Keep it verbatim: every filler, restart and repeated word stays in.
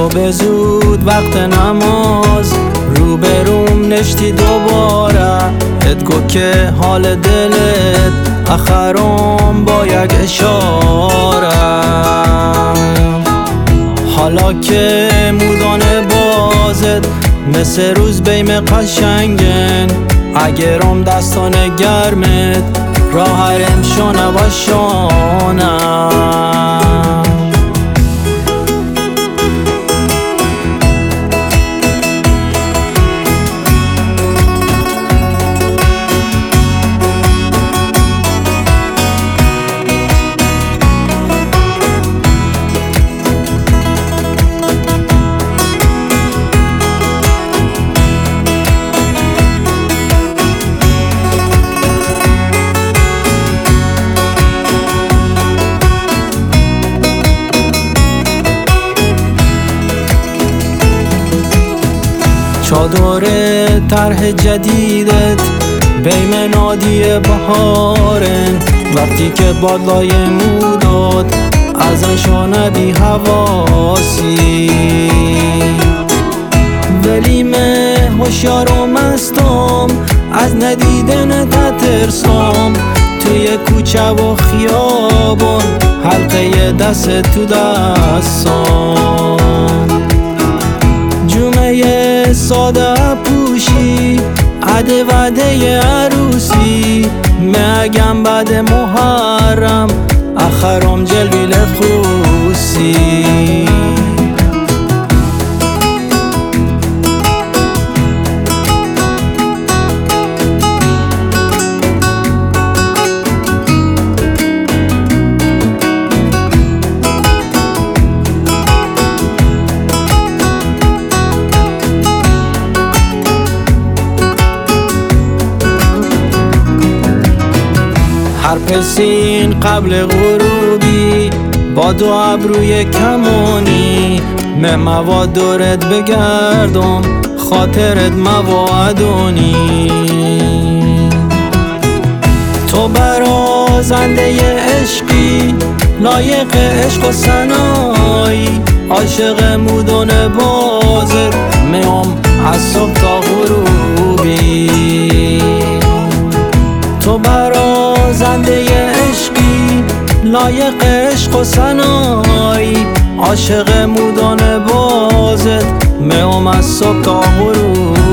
صبح زود وقت نماز روبروم نشتی دوباره ادگو که حال دلت اخرام با یک اشاره حالا که مودانه بازت مثل روز بیم قشنگن اگرم دستان گرمت راهرم شانه و شانه چادر طرح جدیدت بیم نادی بهارن وقتی که بادلای موداد ازن شانه بی حواسی ولی من هوشیار و مستم از ندیدن تترسام توی کوچه و خیابون حلقه دست تو دستام جمعه ساده پوشی عده وعده عروسی مگم بعد محرم اخرام جلوی لفوسی هر پسین قبل غروبی با دو ابروی کمونی من مواد دورت بگردم خاطرت موادونی تو برازنده عشقی لایق عشق و سنایی عاشق مودون بازت میام از صبح تا غروبی تو برازنده عشقی لایق عشق و سنایی عاشق مودان بازت میام از صبح تا غروب